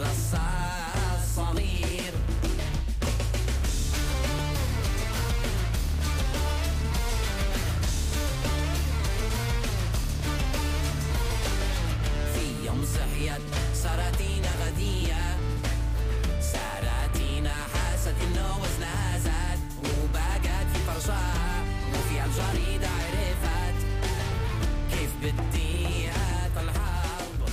رصاص صغير في يوم صحيت صارتينا غدية سارتينا حاست إنه وزنها زاد وبقت في فرشها وفي الجريدة عرفت كيف بديها الحرب.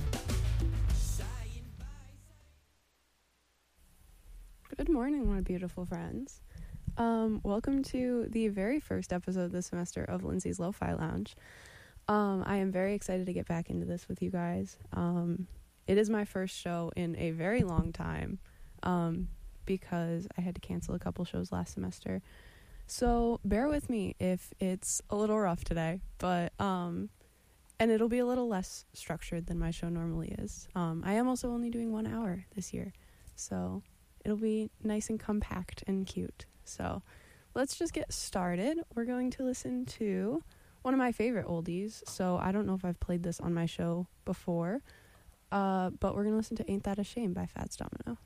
Good morning, my beautiful friends. Welcome to the very first episode this semester of Lindsay's Lo-Fi Lounge. I am very excited to get back into this with you guys. It is my first show in a very long time because I had to cancel a couple shows last semester. So bear with me if it's a little rough today, but and it'll be a little less structured than my show normally is. I am also only doing 1 hour this year, so it'll be nice and compact and cute. So let's just get started. We're going to listen to one of my favorite oldies. So I don't know if I've played this on my show before, but we're going to listen to Ain't That a Shame by Fats Domino.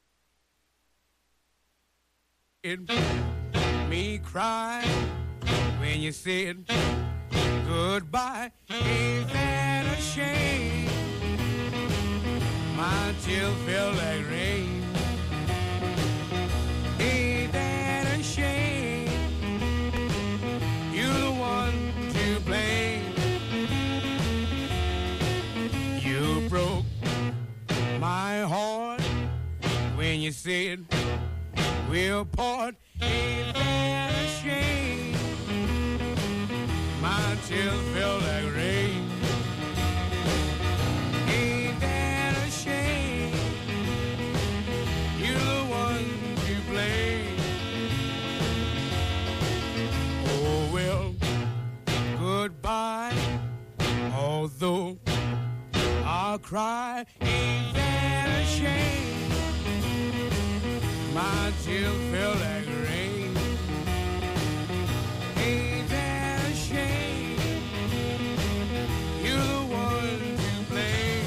It me cry when you said goodbye. Ain't that a shame? My tears feel like rain. Ain't that a shame? You're the one to blame. You broke my heart when you said we'll part. Ain't that a shame? My tears feel like rain. Ain't that a shame? You're the one to blame. Oh well, goodbye. Although I'll cry, ain't that a shame? My tears feel like rain. Ain't that a shame? You're the one to blame.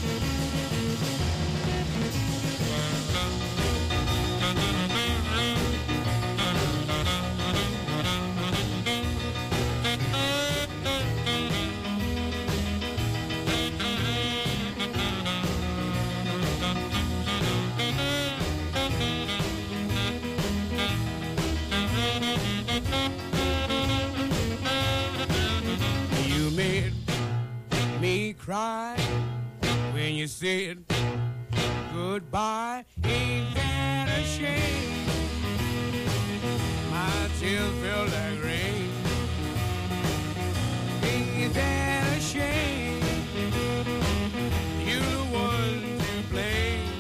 You made me cry when you said goodbye. Ain't that a shame? My tears feel like rain. Ain't that a shame? You're the one to blame.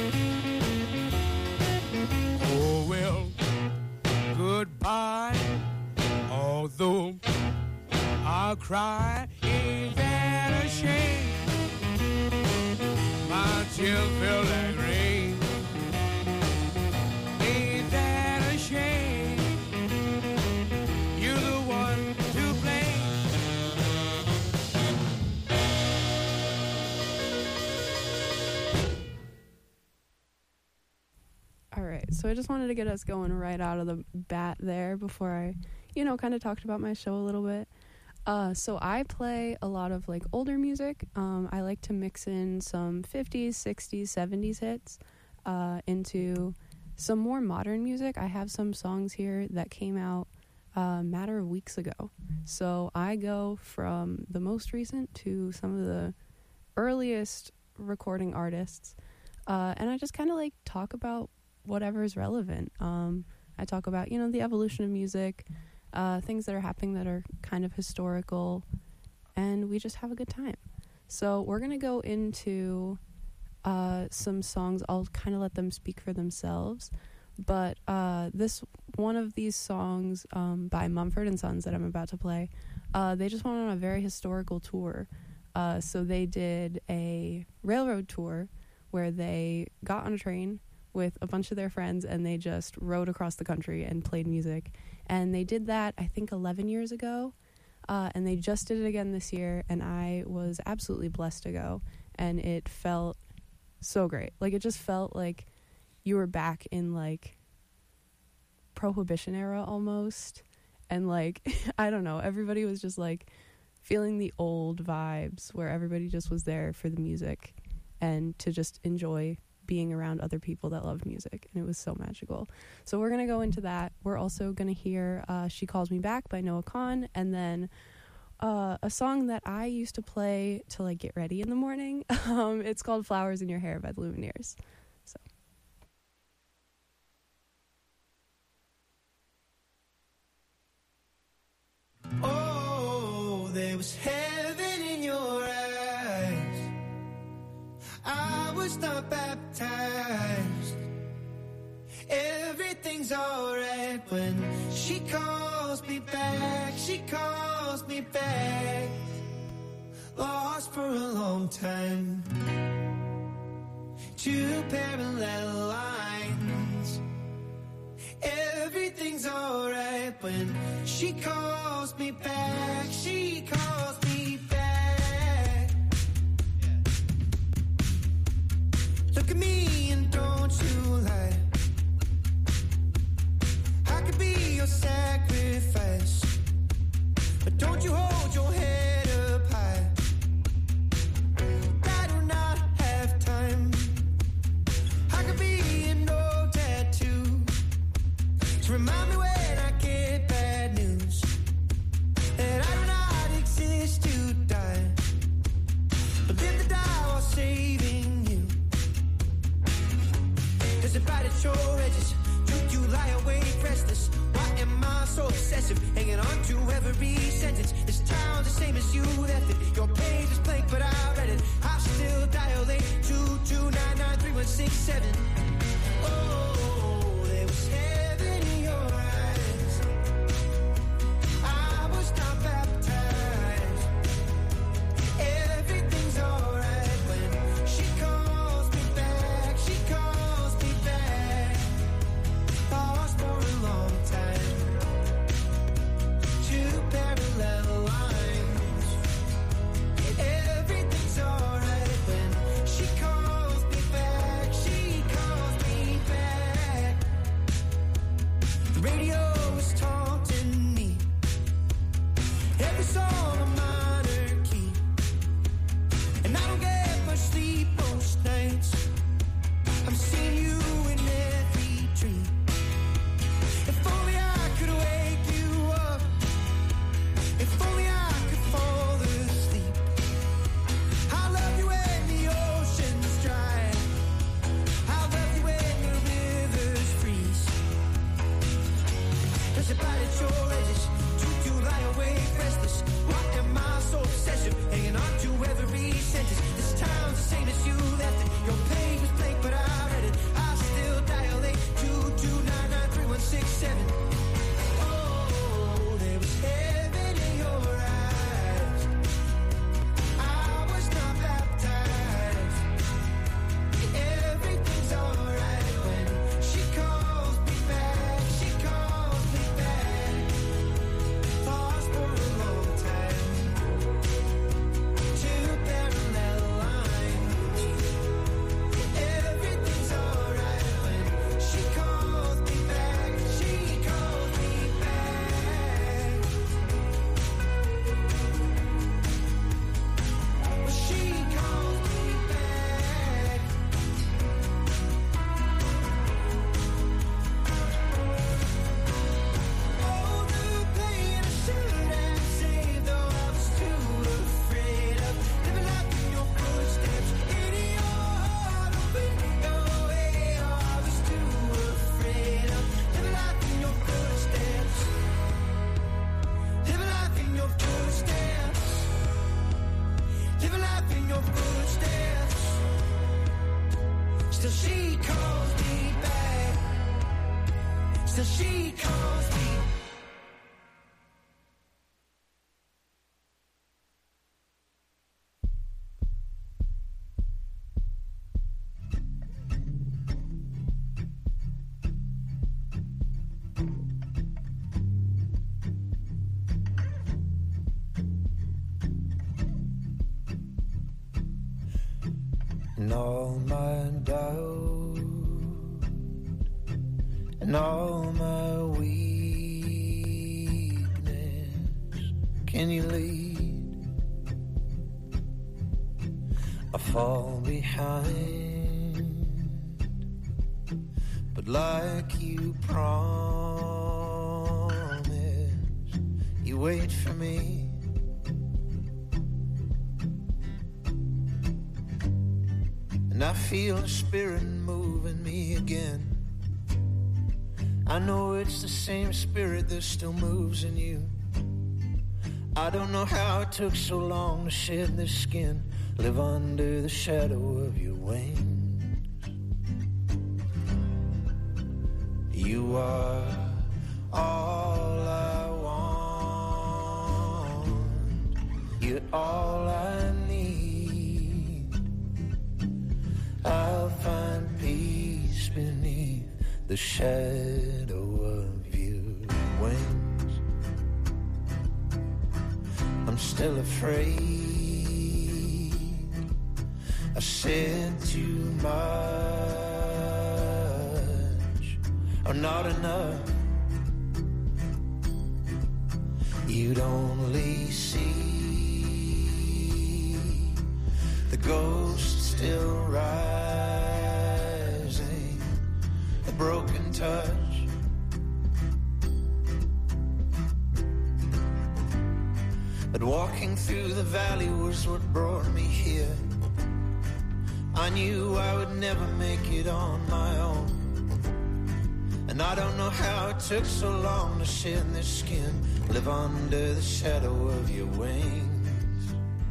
Oh well, goodbye. Although I'll cry, ain't that a shame? My tears feel like rain. Ain't that a shame? You're the one to blame. All right, so I just wanted to get us going right out of the bat there before I, kind of talked about my show a little bit. So I play a lot of like older music. I like to mix in some 50s, 60s, 70s hits into some more modern music. I have some songs here that came out a matter of weeks ago. So I go from the most recent to some of the earliest recording artists. And I just kind of like talk about whatever is relevant. I talk about, the evolution of music, things that are happening that are kind of historical, and we just have a good time. So we're going to go into some songs. I'll kind of let them speak for themselves. But this one of these songs by Mumford & Sons that I'm about to play, they just went on a very historical tour. So they did a railroad tour where they got on a train with a bunch of their friends and they just rode across the country and played music. And they did that, I think, 11 years ago. And they just did it again this year, and I was absolutely blessed to go. And it felt so great. Like, it just felt like you were back in, like, Prohibition era almost. And, like, I don't know, everybody was just, like, feeling the old vibes where everybody just was there for the music and to just enjoy being around other people that loved music. And it was so magical. So we're going to go into that. We're also going to hear She Calls Me Back by Noah Kahan, and then a song that I used to play to, like, get ready in the morning. It's called Flowers in Your Hair by the Lumineers. So. Oh, there was heaven in your eyes. I was not baptized. Everything's alright when she calls me back. She calls me back. Lost for a long time. Two parallel lines. Everything's alright when she calls me back. She calls me back. Look at me and don't you lie. I could be your sacrifice, but don't you hold your head up high. I do not have time. I could be an old tattoo to remind me when I get bad news that I do not exist to die, but live to die while saving you. Does it bite at your edges? Do you lie awake restless? Why am I so obsessive, hanging on to every sentence? This town's the same as you left it. Your page is blank, but I read it. I still dilate 229931667. Oh, there was heaven in your eyes. I was not baptized. Everything's alright when she calls me back. She calls me back. Lost for a long time. Two parallel lines. Everything's alright when she calls me back. She calls me back. The radio is taunting me. Every song a minor key, and I don't get much sleep most nights. I'm seeing you in every dream. If only I could wake you up. If only I could fall asleep. I love you when the ocean's dry. I love you when the rivers freeze. Does it bite at your edges? Do you lie awake restless? Why am I so obsessive, hanging on to every sentence? This town's the same as you left it. Your page was blank, but I read it. I still dilate 229931667. Oh, there was heaven in your eyes. I was not baptized. Everything's alright when she calls me back. She calls me back. Lost for a long time. Two parallel lines. Everything's alright when she calls me back. She calls me back. She calls me back. Oh, the pain I should have saved, though I was too afraid of living life in your footsteps. In your heart, open your way. Oh, I was too afraid of living life in your footsteps. Living life in your footsteps. Living life in your footsteps. Still she calls me back. Still she calls me. and all my doubt and all my weakness. Can you lead? I fall behind, but like you promised, you wait for me. And I feel the spirit moving me again. I know it's the same spirit that still moves in you. I don't know how it took so long to shed this skin, live under the shadow of your wings. You are all I want, you're all I need. I'll find peace beneath the shadow of your wings. I'm still afraid, I said too much or not enough. You'd only see the ghost still rising, a broken touch. But walking through the valley was what brought me here. I knew I would never make it on my own, and I don't know how it took so long to shed this skin, live under the shadow of your wings.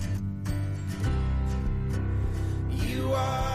You are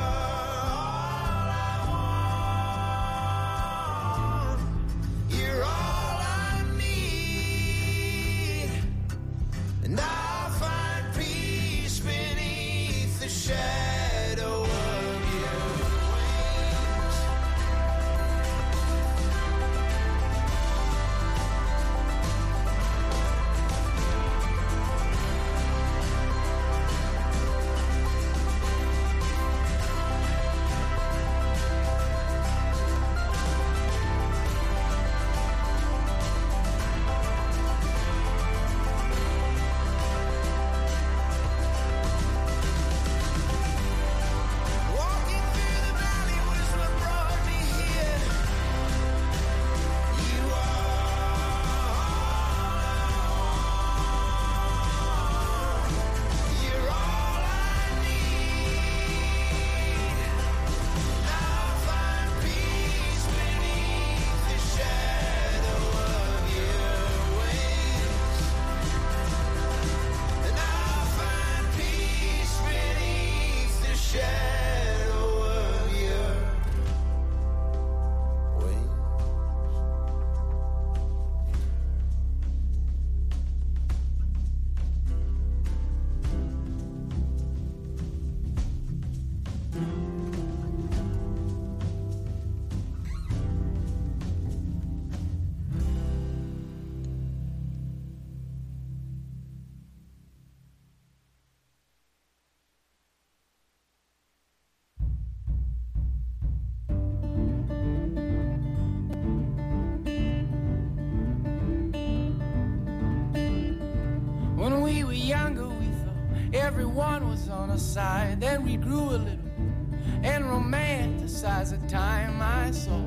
everyone was on our side. Then we grew a little and romanticized the time I saw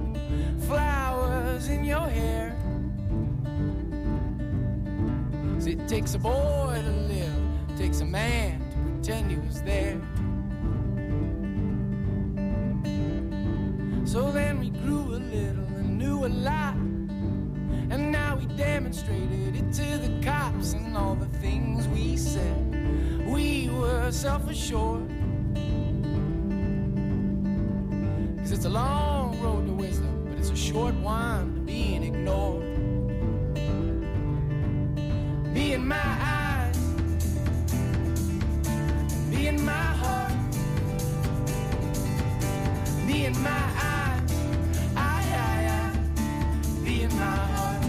flowers in your hair. 'Cause it takes a boy to live, it takes a man to pretend he was there. So then we grew a little and knew a lot, and now we demonstrated it to the cops, and all the things we said, we were self-assured. 'Cause it's a long road to wisdom, but it's a short one to being ignored. Be in my eyes, be in my heart, be in my eyes, I, be in my heart.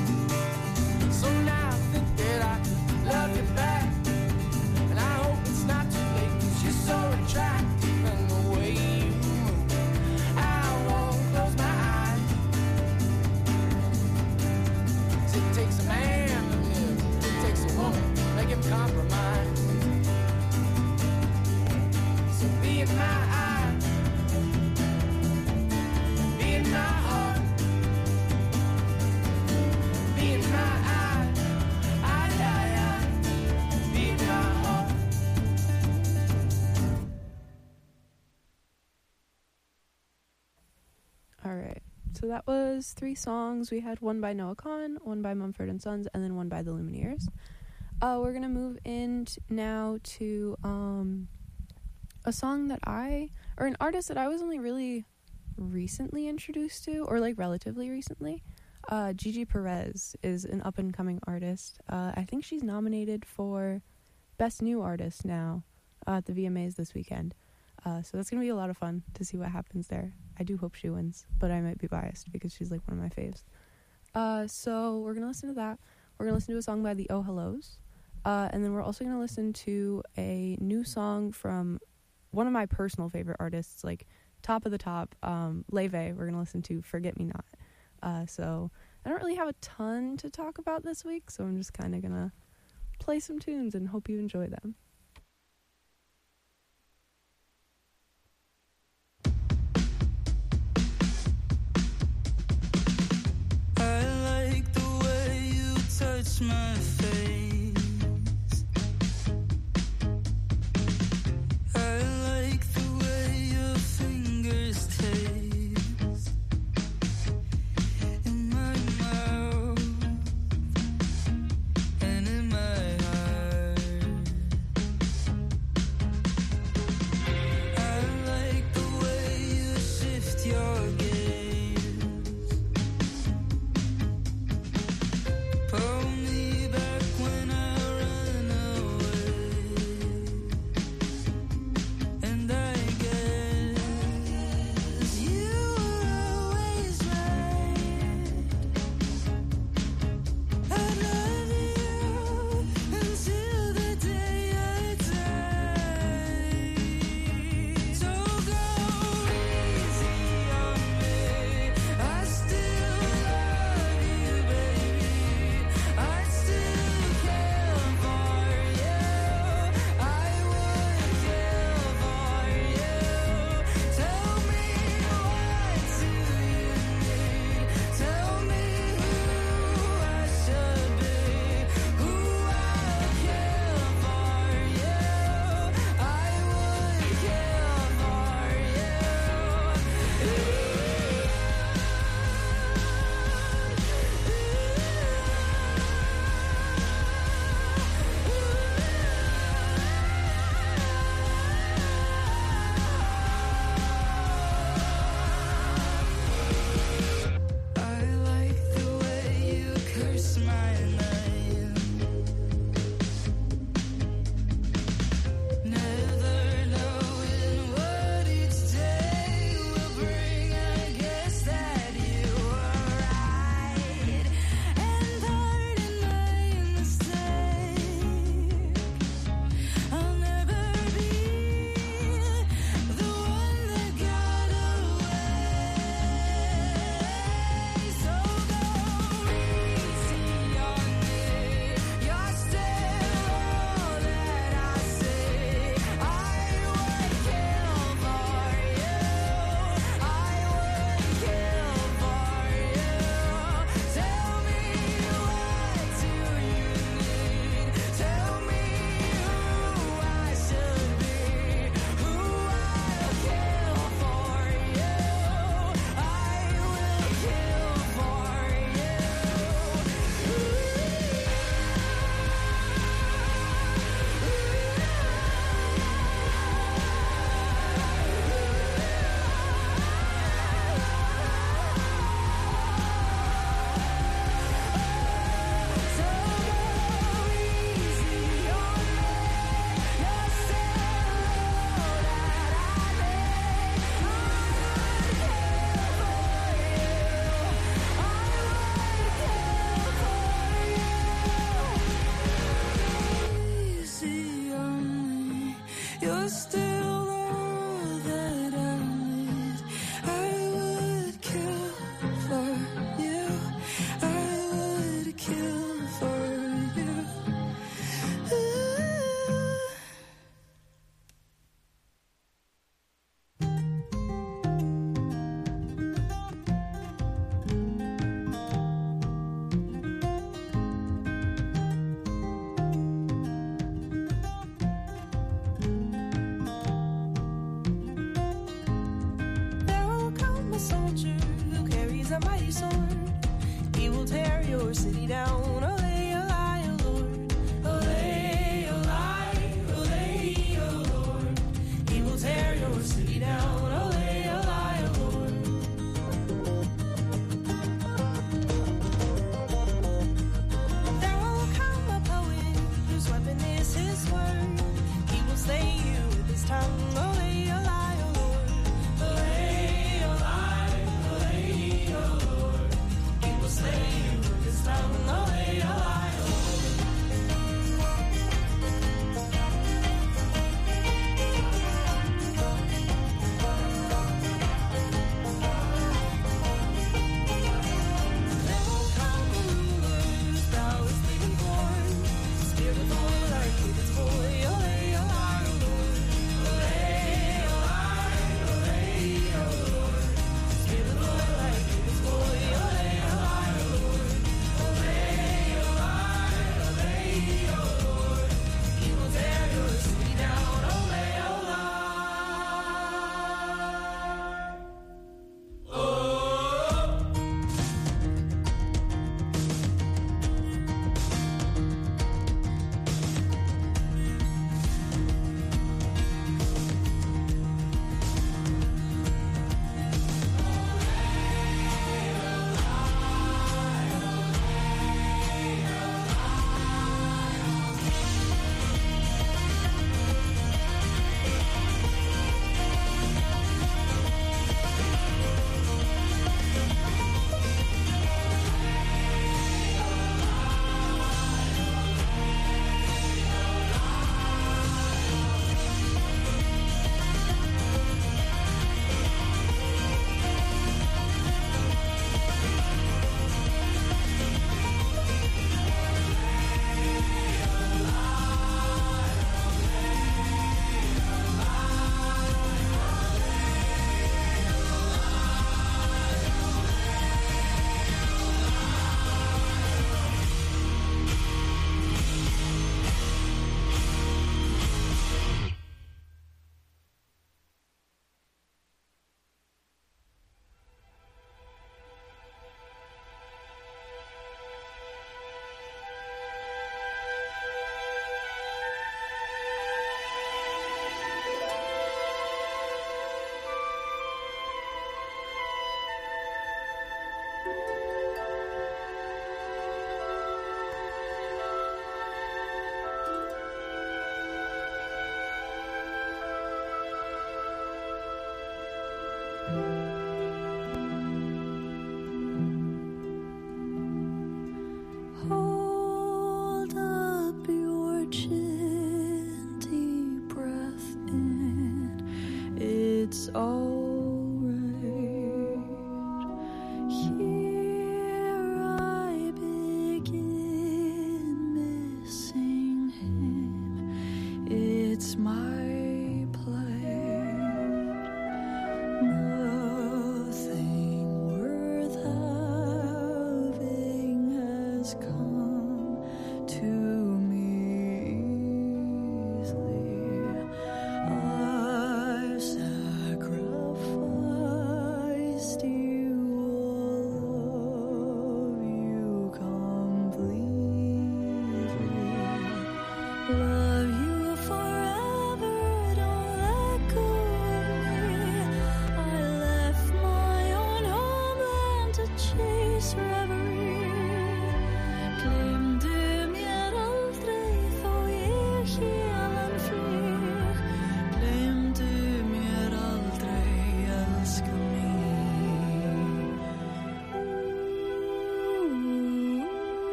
So now I think that I love you back, and I hope it's So that was 3 songs. We had one by Noah Kahan, one by Mumford & Sons, and then one by the Lumineers. We're going to move in now to a song that an artist that I was only really recently introduced to, or like relatively recently. Gigi Perez is an up-and-coming artist. I think she's nominated for Best New Artist now at the VMAs this weekend. So that's going to be a lot of fun to see what happens there. I do hope she wins, but I might be biased because she's like one of my faves. So we're going to listen to that. We're going to listen to a song by the Oh Hellos. And then we're also going to listen to a new song from one of my personal favorite artists, like top of the top, Leve. We're going to listen to Forget Me Not. So I don't really have a ton to talk about this week, so I'm just kind of going to play some tunes and hope you enjoy them. I like the way you touch my face. I like the way your fingers taste in my mouth and in my heart. mighty sword. He will tear your city down. Olay, olay, O Lord. Olay, olay, olay, O Lord. He will tear your city down. Olay, olay, O Lord. There will come a poet whose weapon is his word. He will slay you with his tongue. Olay, olay, O Lord. Olay, olay, olay, O Lord. He will slay you with his tongue. Olay, olay, O Lord. There will come a ruler whose brow is bleeding corn. Spear with oil like David's boy. Olay, olay, O Lord. Olay, olay, olay, O Lord. Spear with oil like David's boy. Olay, olay, O Lord. Olay, olay, olay, O Lord. He will tear your city down. Olay, olay. Hold up your chin, deep breath in. It's alright. Here I begin missing him. It's my plight. Nothing worth having has come to me easily. I've sacrificed you, all of you completely. Love you forever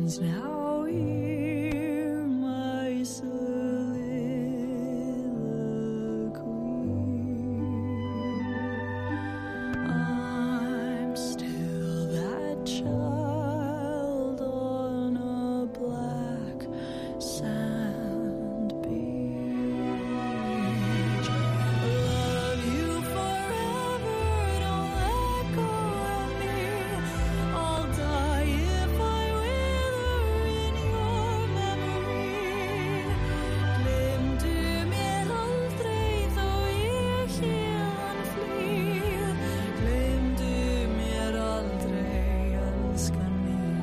now hear my soliloquy. I'm still that child on a black sand beach. Love you forever, don't let go of me. I'll die if I wither in your memory. Glemdu mér aldrei þó ég héðan flýr. Glemdu mér aldrei, elskan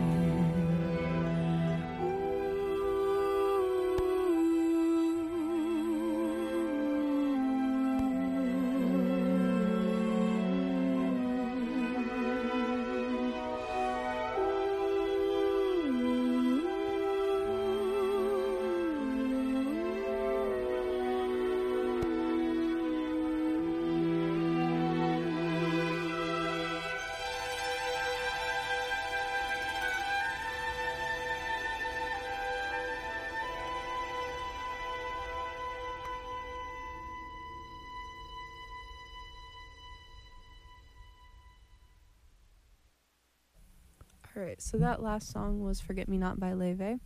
All right, so that last song was Forget Me Not by Leve.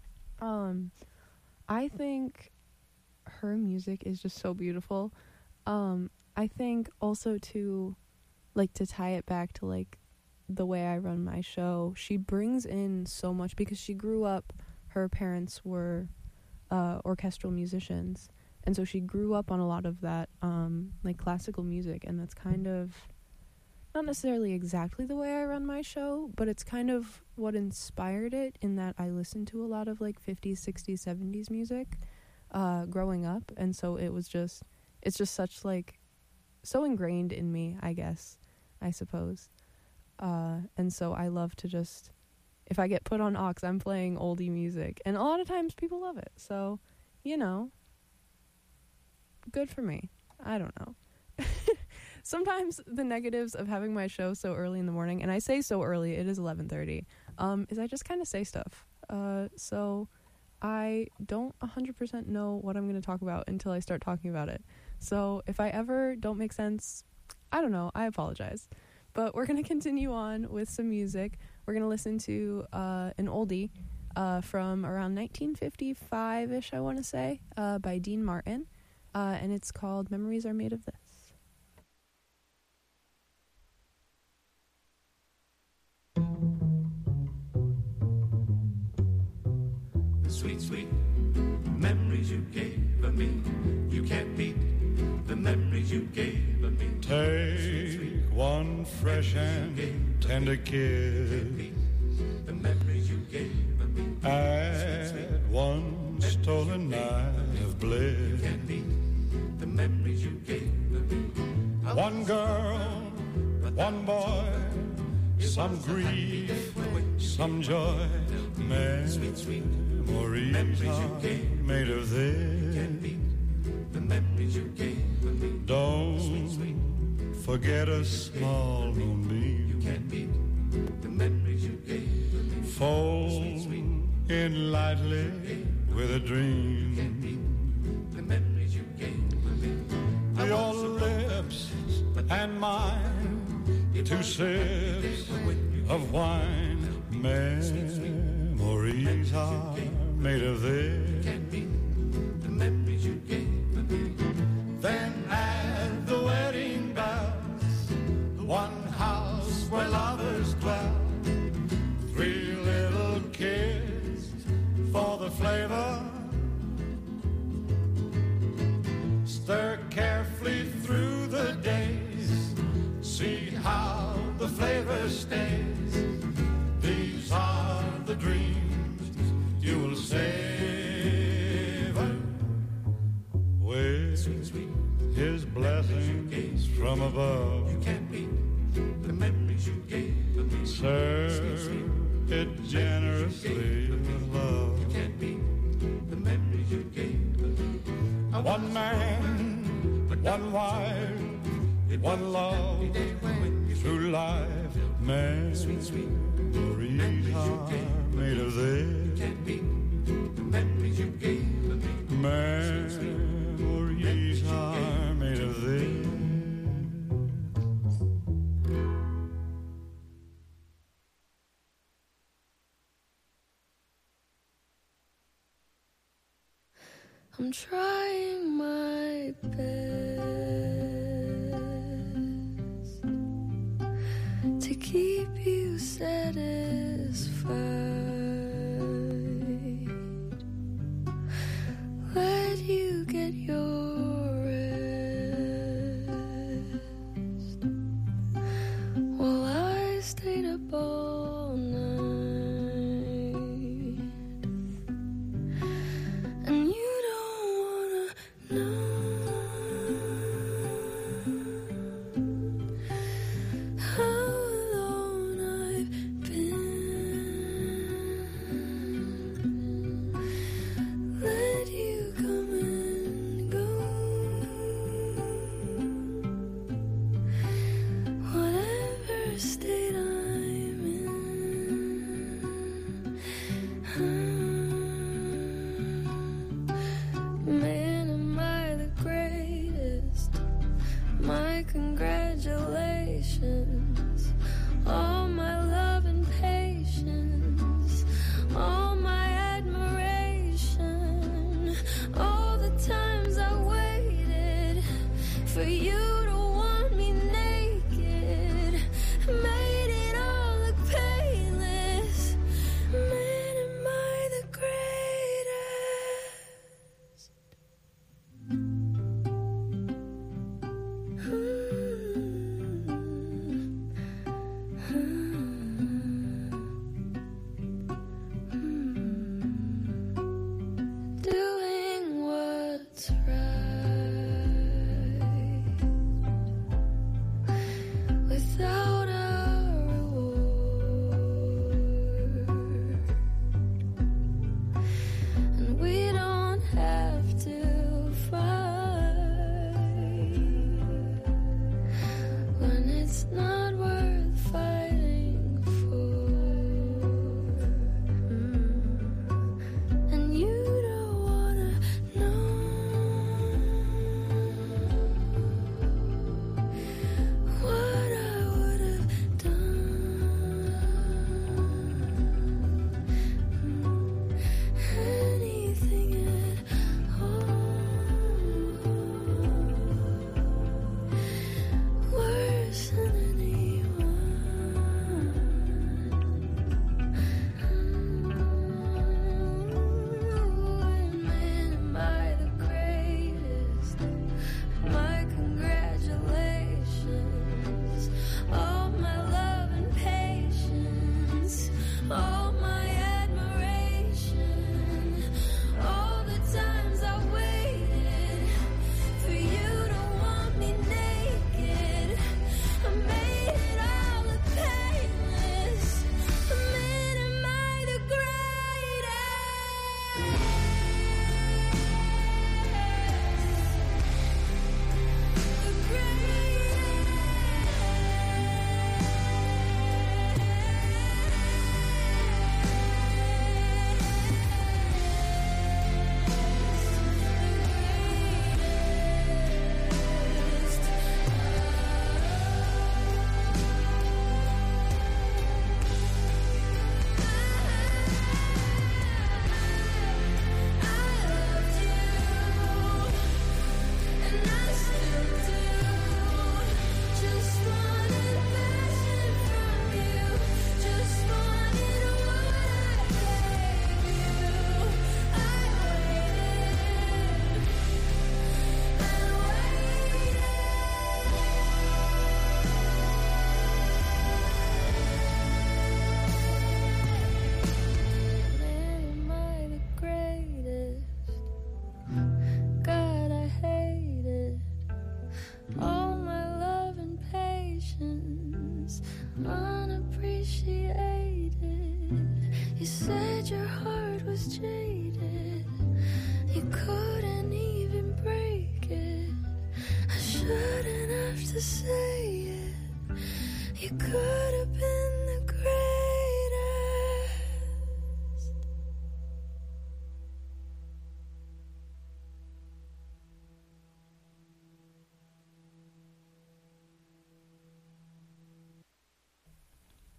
I think her music is just so beautiful. I think also to tie it back to like the way I run my show, she brings in so much because she grew up, her parents were orchestral musicians, and so she grew up on a lot of that like classical music, and that's kind of not necessarily exactly the way I run my show, but it's kind of what inspired it, in that I listened to a lot of like 50s, 60s, 70s music growing up, and so it's just such like so ingrained in me, I guess, I suppose. And so I love to just, if I get put on aux, I'm playing oldie music, and a lot of times people love it, so, you know, good for me. I don't know. Sometimes the negatives of having my show so early in the morning, and I say so early, it is 11:30, is I just kind of say stuff. So I don't 100% know what I'm going to talk about until I start talking about it. So if I ever don't make sense, I don't know, I apologize. But we're going to continue on with some music. We're going to listen to an oldie from around 1955-ish, I want to say, by Dean Martin. And it's called Memories Are Made of This. The sweet, sweet memories you gave me. You can't beat the memories you gave me. Take one fresh and tender kiss. The memories you gave me. Add one stolen night of bliss. Can't beat the memories you gave me. One girl, one boy, some grief, some joy. Memories are made of this. The memories you gave me. Don't forget a small moonbeam. You can't beat the memories you gave me. Fold in lightly with a dream. The memories you gave me. Your lips and mine, two sips of wine. Memories are made of this. The memories you gave me. Then add the wedding bells, one house where lovers dwell, three little kids for the flavor. Stir carefully through the days, see how the flavor stays. These are the dreams you will savor with his blessings from above. You can't beat the memories you gave me. Serve it generously with love. You can't beat the memories you gave me. One man, one wife, one love, through life. Memories are made of this. You can't beat the memories you gave me. Memories are made of this. I'm trying my best to keep you satisfied. Let you get your rest while I stayed up all night. And you know how alone I've been. Let you come and go. Whatever state I'm in. Man, am I the greatest? My congratulations. All my love and patience. All my admiration. All the times I waited for you to want me naked. Made it all look painless. Man, am I the greatest? Doing what's right without a reward, and we don't have to fight when it's not worth fighting for. And you don't wanna know what I would have done. Anything at all. Worse than anyone. Man, am I the greatest? My congratulations. All my love and patience. All my admiration. All the times I waited for you to want me naked. I made it all look painless. Man, am I the God, I hate it. All my love and patience unappreciated. You said your heart was jaded. You couldn't even break it. I shouldn't have to say it. You could have been the greatest.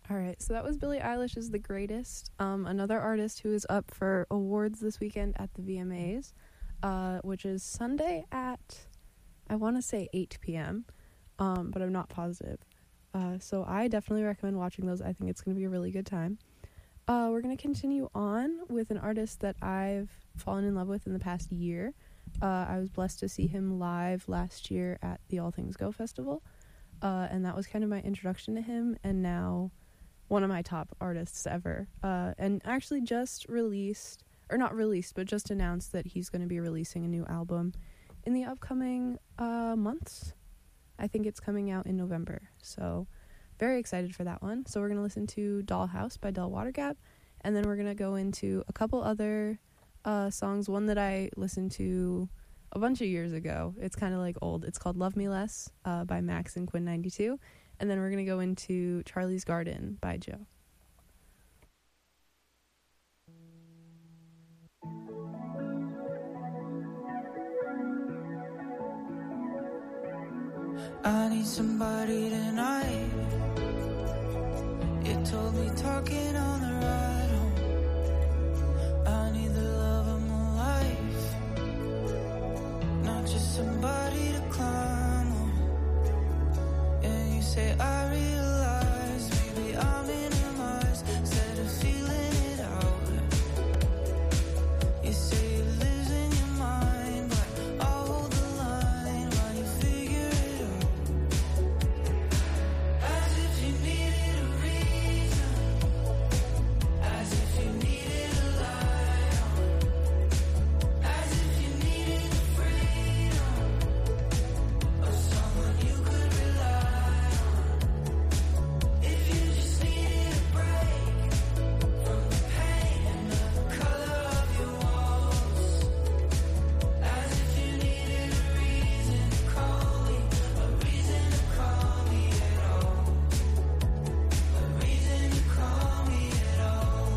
All right, so that was Billie Eilish's The Greatest, another artist who is up for awards this weekend at the VMAs, which is Sunday at, I want to say 8 p.m., but I'm not positive. So I definitely recommend watching those. I think it's going to be a really good time. We're going to continue on with an artist that I've fallen in love with in the past year. I was blessed to see him live last year at the All Things Go Festival, and that was kind of my introduction to him, and now one of my top artists ever, and actually just released, or not released, but just announced that he's going to be releasing a new album in the upcoming months. I think it's coming out in November, so very excited for that one. So we're going to listen to Dollhouse by Del Watergap, and then we're going to go into a couple other songs, one that I listened to a bunch of years ago. It's kind of like old. It's called Love Me Less by Max and Quinn 92. And then we're going to go into Charlie's Garden by Joe. I need somebody tonight. You told me talking on the ride home. I need the love of my life, not just somebody to climb on. And you say I realize maybe I minimize instead of feeling it out. You say you're losing your mind, but I'll hold the line while you figure it out. As if you needed a reason, as if you needed a light on, as if you needed the freedom of someone you could rely on. If you just needed a break from the pain and the color of your walls, as if you needed a reason to call me, a reason to call me at all, a reason to call me at all.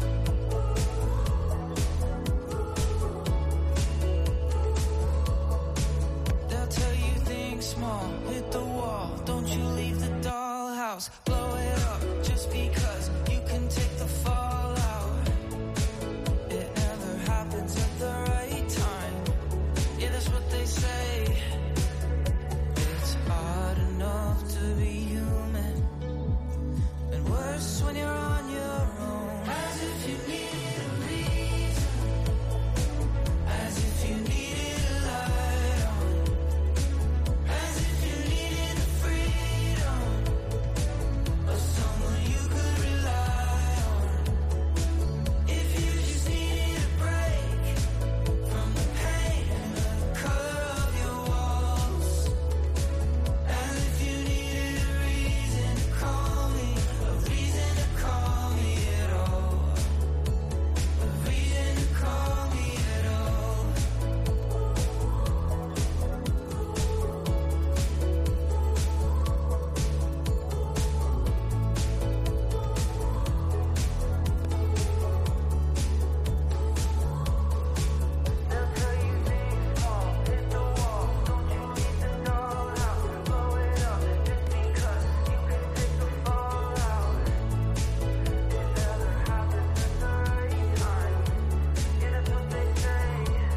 They'll tell you think small, hit the wall, don't you leave the dollhouse, blow it up just because you can take the fallout. It never happens at the right time. Yeah, that's what they say. It's hard enough to be human, and worse when you're on your own. As if you needed a reason, as if you needed a light on, as if you needed the freedom of someone you could rely on. If you just needed a break from the pain and the color of your walls, as if you needed a reason to call me, a reason to call me at all, a reason to call me at all. They'll tell you think small, hit the wall, don't you leave the dollhouse, blow it up just because you can take the fallout. It never happens at the right time. Yeah, that's what they say.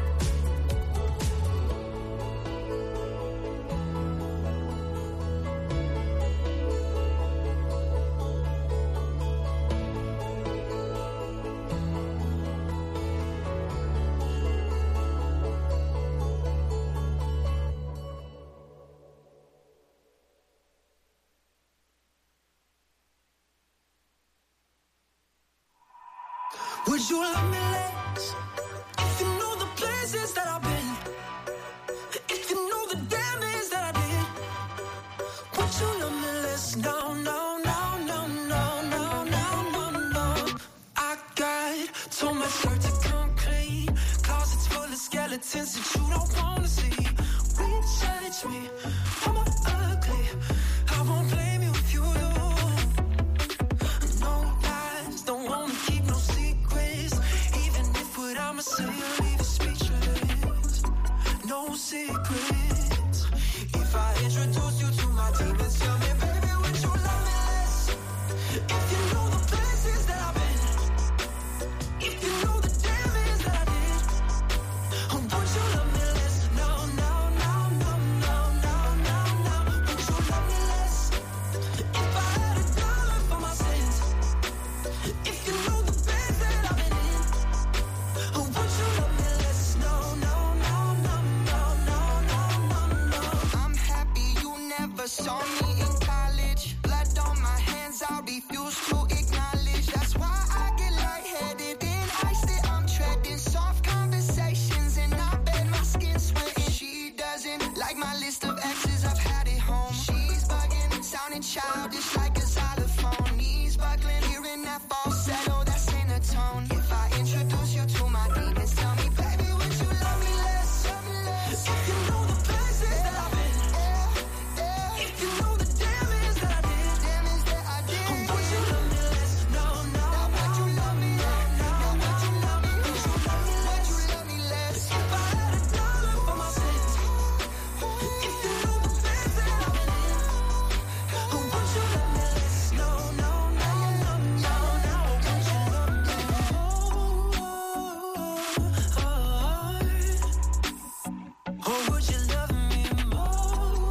Would you love me less if you know the places that I've been? If you know the damage that I did? Would you love me less? No, no, no, no, no, no, no, no, no. I got so much hurt to come clean, closets full of skeletons that you don't wanna see. Rejudge me, I'm ugly, I won't blame you if you do. No lies, don't wanna keep no secrets, even if what I'ma say will leave you speechless. No secrets. If I introduce you to my demons, tell me, baby, would you love me less? If you childish like a xylophone. Knees buckling, hearing that falsetto that's in a tone. If I introduce you to my demons, tell me, baby, would you love me less? If you know the places that I've been, if you know the damage that I did, would you love me less? No. Now would you love me? No. Would you love me? Would you love me less? Would you love me less? If I had $1 for my sins, if you know the things that I've been in, would you love me less? No. Or would you love me more?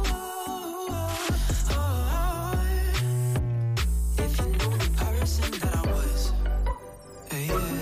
If you knew the person that I was, yeah.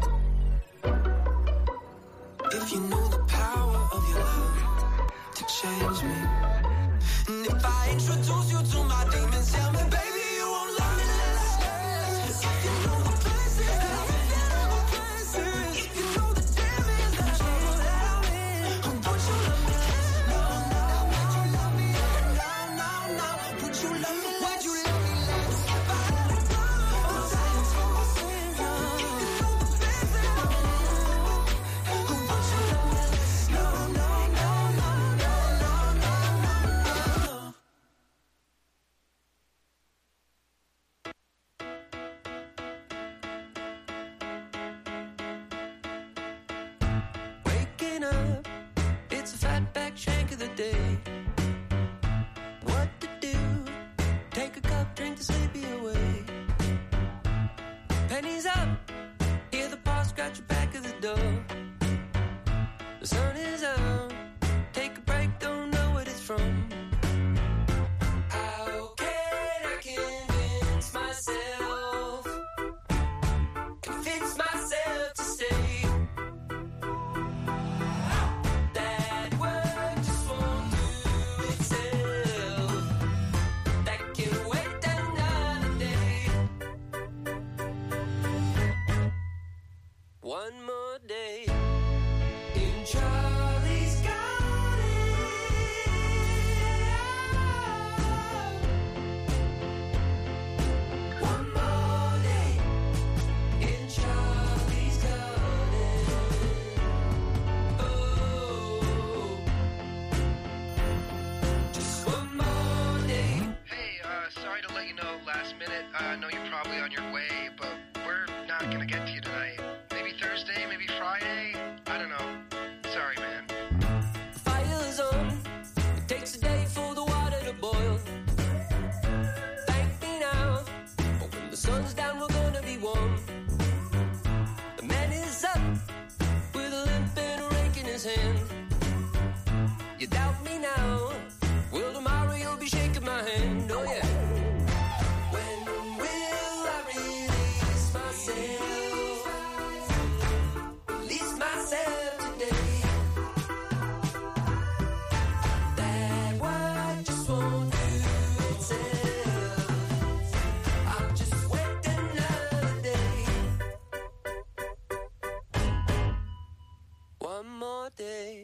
If you knew the power of your love to change me. And if I introduce you to my demons, tell me, baby, you won't love me less. If you know the places that I've been, if you know the damage that I'm in, would you love me less? No. Would you love me? No. Would you love me less? Would you love me less? If I had $1 for my sins, if you know the things that I'm in, would you love me less? No. Waking up, it's a fatback shank of the day. What to do? Take a cup, drink the sleepy away. Pennies up, hear the paw scratch the back of the door. The sun is out, take a break, don't know what it's from. How can I convince myself to stay? That word just won't do itself. That can wait another day. One more day in Charlie's Garden. One more day in Charlie's Garden. Oh, just one more day. Hey, sorry to let you know last minute. I know you're probably on your way, but we're not gonna get to you tonight. Maybe Thursday, maybe Friday. I don't know. Sorry, man. The fire is on. It takes a day for the water to boil. Thank me now, but when the sun's down, we're gonna be warm. The man is up with a limp and a rake in his hand. You doubt me now? Well, tomorrow you'll be shaking my hand. Oh yeah. When will I release myself? Release myself today. That word just won't do itself. I'll just wait another day. One more day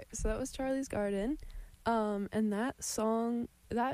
So that was Charlie's Garden. And that song, that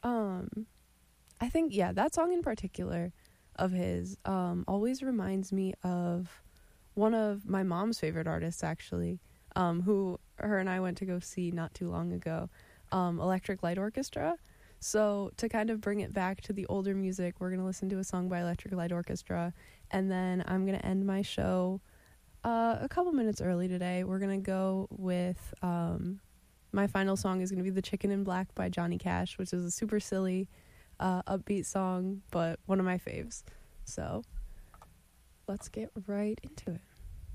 I think, yeah, that song in particular of his always reminds me of one of my mom's favorite artists, actually, who her and I went to go see not too long ago, Electric Light Orchestra. So to kind of bring it back to the older music, we're going to listen to a song by Electric Light Orchestra, and then I'm going to end my show a couple minutes early today. We're going to go with my final song is going to be The Chicken in Black by Johnny Cash, which is a super silly, upbeat song, but one of my faves. So let's get right into it.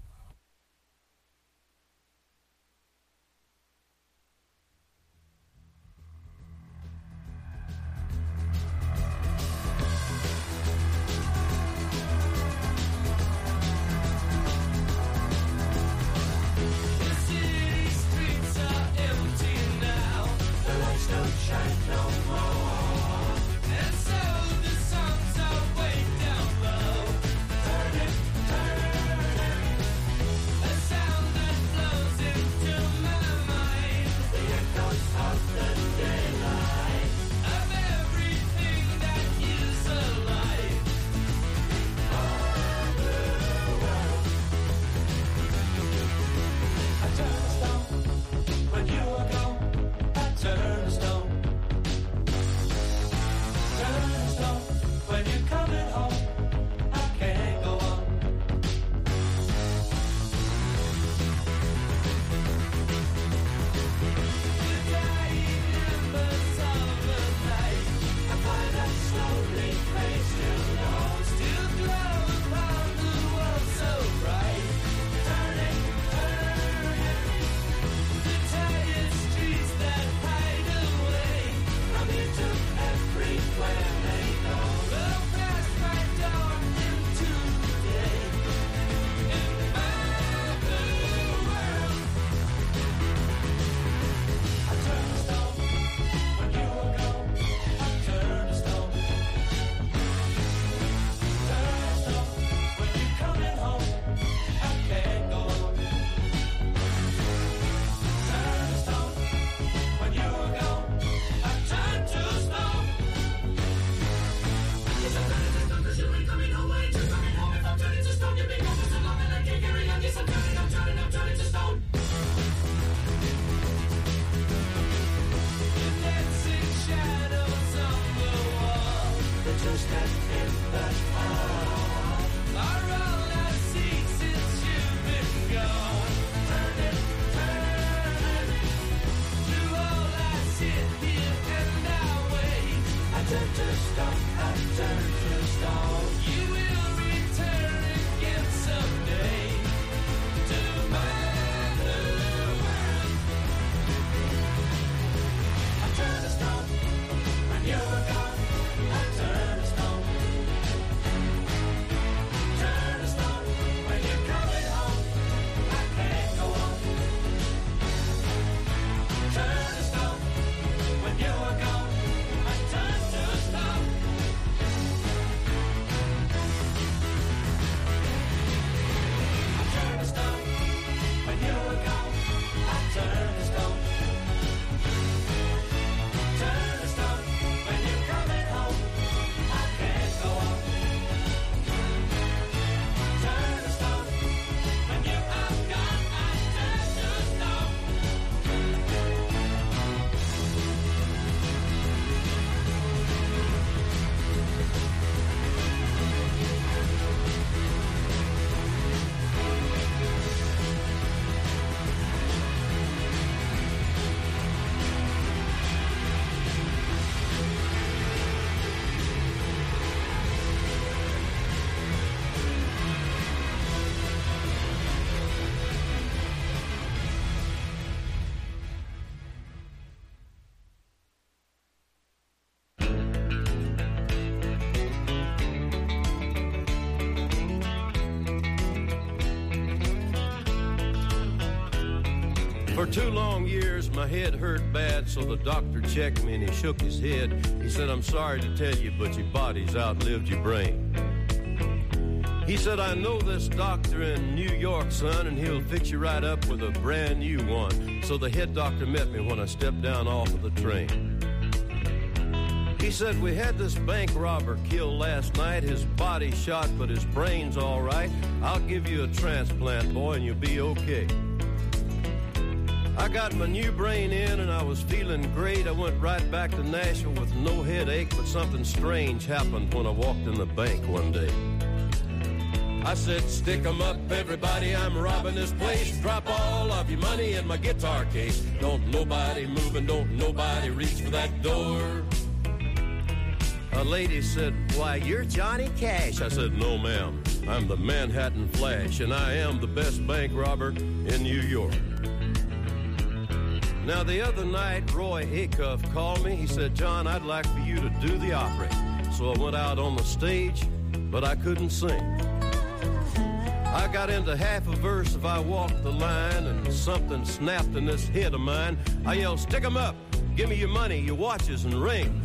For 2 long years, my head hurt bad, so the doctor checked me and he shook his head. He said, I'm sorry to tell you, but your body's outlived your brain. He said, I know this doctor in New York, son, and he'll fix you right up with a brand new one. So the head doctor met me when I stepped down off of the train. He said, we had this bank robber killed last night. His body shot, but his brain's all right. I'll give you a transplant, boy, and you'll be okay. I got my new brain in and I was feeling great. I went right back to Nashville with no headache, but something strange happened when I walked in the bank one day. I said, stick 'em up, everybody, I'm robbing this place. Drop all of your money in my guitar case. Don't nobody move and don't nobody reach for that door. A lady said, why, you're Johnny Cash. I said, no, ma'am, I'm the Manhattan Flash, and I am the best bank robber in New York. Now, the other night, Roy Acuff called me. He said, John, I'd like for you to do the opera. So I went out on the stage, but I couldn't sing. I got into half a verse of I Walked the Line, and something snapped in this head of mine. I yelled, stick 'em up, give me your money, your watches and rings.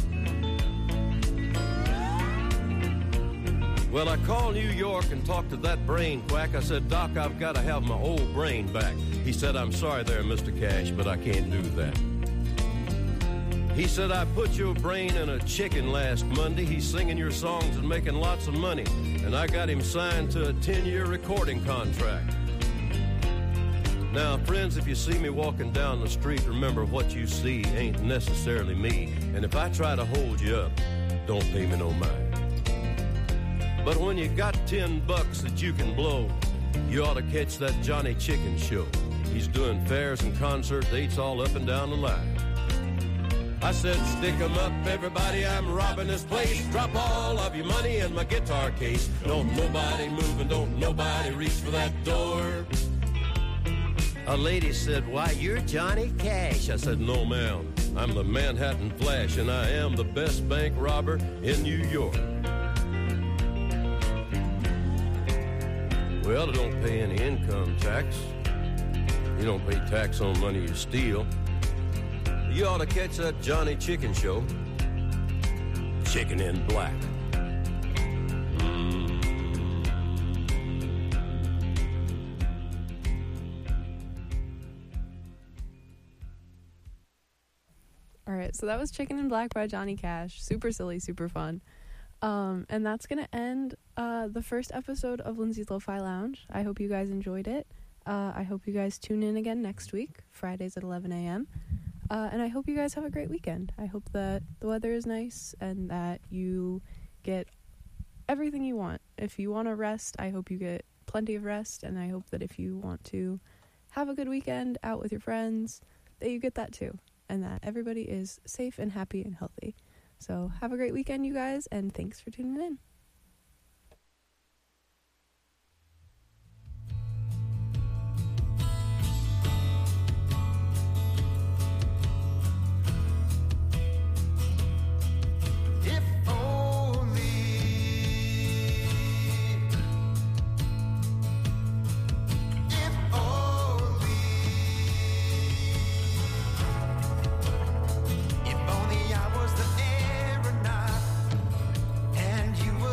Well, I called New York and talked to that brain quack. I said, Doc, I've got to have my old brain back. He said, I'm sorry there, Mr. Cash, but I can't do that. He said, I put your brain in a chicken last Monday. He's singing your songs and making lots of money. And I got him signed to a 10-year recording contract. Now, friends, if you see me walking down the street, remember what you see ain't necessarily me. And if I try to hold you up, don't pay me no mind. But when you got $10 that you can blow, you ought to catch that Johnny Chicken show. He's doing fairs and concert dates all up and down the line. I said, stick 'em up, everybody, I'm robbing this place. Drop all of your money in my guitar case. Don't nobody move and don't nobody reach for that door. A lady said, why, you're Johnny Cash. I said, no, ma'am, I'm the Manhattan Flash, and I am the best bank robber in New York. Well, I don't pay any income tax. You don't pay tax on money you steal. You ought to catch that Johnny Chicken show. Chicken in Black. All right, so that was Chicken in Black by Johnny Cash. Super silly, super fun. And that's going to end the first episode of Lindsay's Lo-Fi Lounge. I hope you guys enjoyed it. I hope you guys tune in again next week, Fridays at 11 a.m. And I hope you guys have a great weekend. I hope that the weather is nice and that you get everything you want. If you want to rest, I hope you get plenty of rest. And I hope that if you want to have a good weekend out with your friends, that you get that too. And that everybody is safe and happy and healthy. So have a great weekend, you guys, and thanks for tuning in. If only I was the aeronaut and you were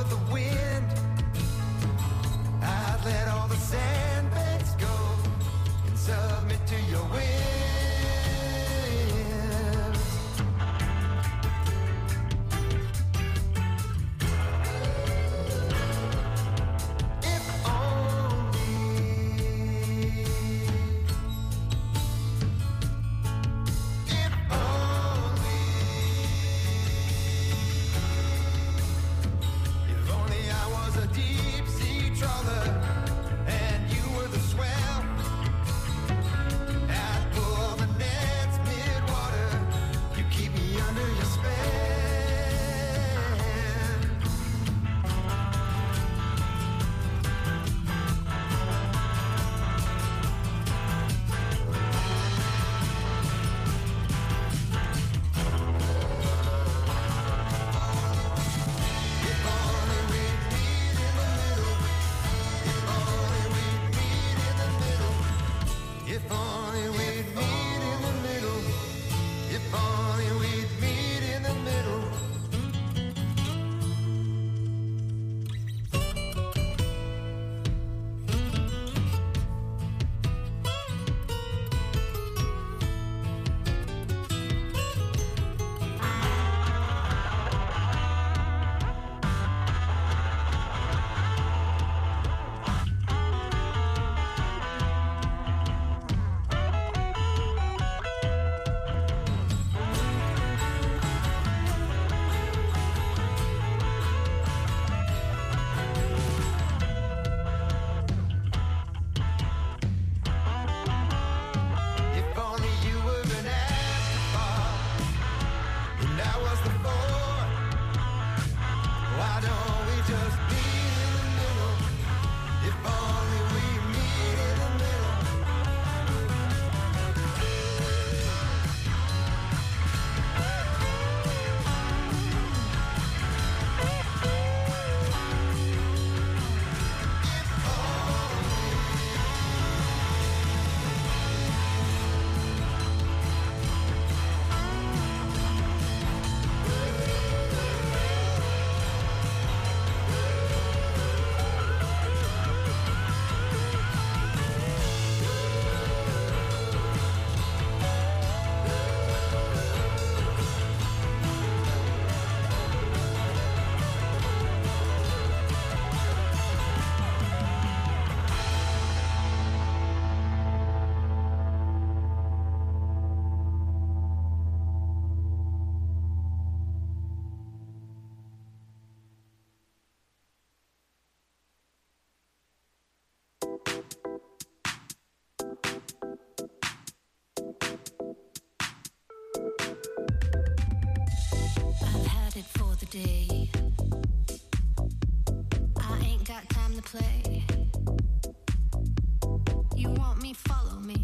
the play. You want me, follow me.